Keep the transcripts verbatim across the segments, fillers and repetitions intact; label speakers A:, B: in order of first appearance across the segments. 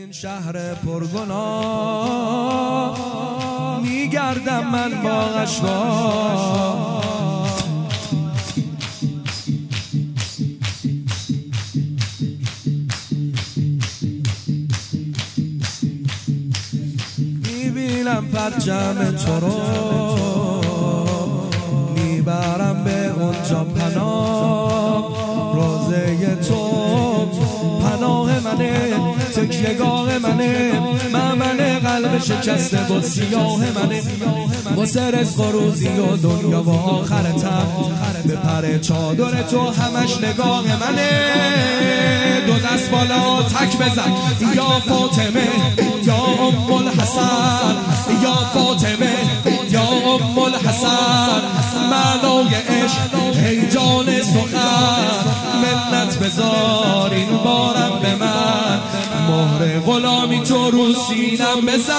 A: این شهر پرگناه میگردم من با اشواق، میبینم پرچم تو رو میبرم به اونجا پناه، روزه تو پناه منه، تکیهگاه منه، ممن قلب شکسته و سیاه منه، واسه رزق و روزی و دنیا و آخرتم به پر چادر تو همش نگاه منه. دو دست بالا تک بزن یا فاطمه یا ام الحسن، یا فاطمه یا ام الحسن، معنای عشق هیجان سخن، منت بذار این بارم به من، مهر غلامی تو رو سینم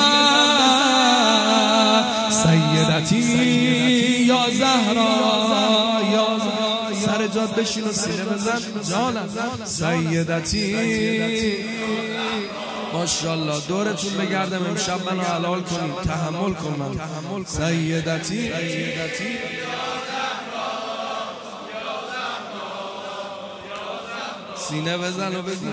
A: بزن، سیدتی یا زهرا یا سر جاد بشین و سینه بزن جانم، سیدتی ماشاءالله. دورتون بگردم امشب منو حلال کنید، تحمل کن من، سیدتی سینه بزن و بگو،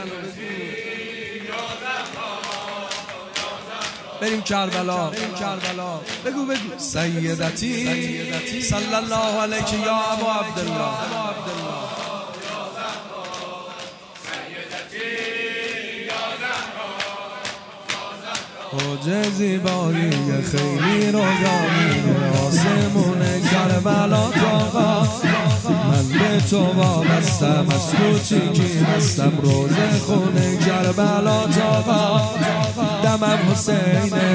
A: بریم کربلا، بگو بگو سیدتی صلی الله علیک یا ابا عبدالله، اوج زیبایی خیلی روزانی آسمون کربلا تاقا، من به تو وابستم از کوچیکی مستم، روز خونه کربلا تاقا، دمم حسینه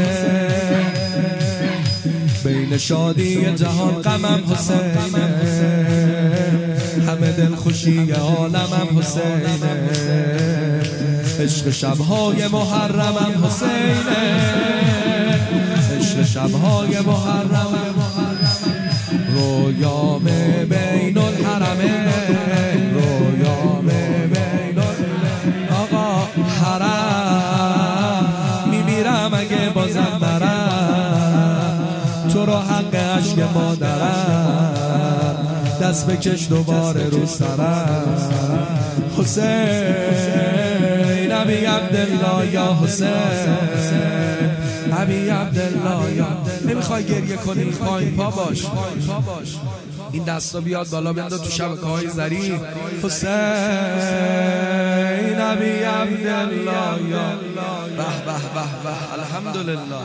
A: بین شادی جهان غمم حسینه، همه دل خوشی عالمم حسینه، عشق شبهای محرمم حسینه، عشق شبهای محرمم، رویام بین الحرمه، رویام بین آقا حرم، میمیرم اگه بازم برم، تو رو حق عشق مادرم، دست بکش دوباره رو سرم، حسین ابی عبدالله یا حسین ابی عبدالله یا. نمیخوای گریه کنی پایین پا باش، این دستا بیاد بالا بنده تو شبکه‌های ظریف، حسین ابی عبدالله یا. به به به به الحمدلله،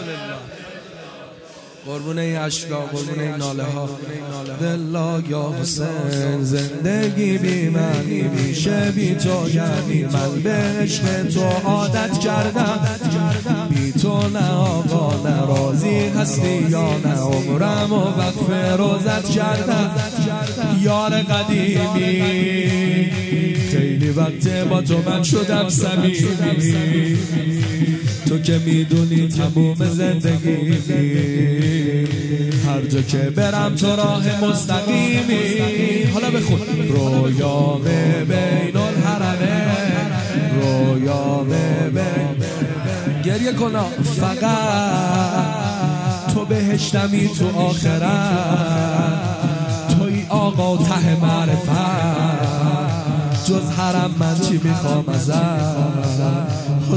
A: قربون این عشقا، قربون این ناله ها، دلا یا حسین، زندگی بی معنی میشه بی تو، یعنی من به عشق تو عادت کردم، بی تو نه آقا نه راضی هستی یا نه، عمرم و وقف روزت کردم، یار قدیمی خیلی وقت با تو من شدم صمیمی، تو که میدونی تموم زندگی، هر جا که برم تو راه مستقیمی. حالا بخون رویام بین الحرمه، رویام بین، گریه کنا فقط تو بهشتمی تو آخرت، توی آقا ته معرفت، جز حرم من چی میخوام ازت،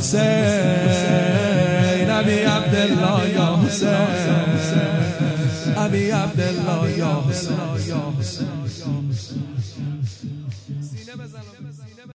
A: حسین ابی عبدالله یا حسین ابی عبدالله یا حسین. سینه بزن.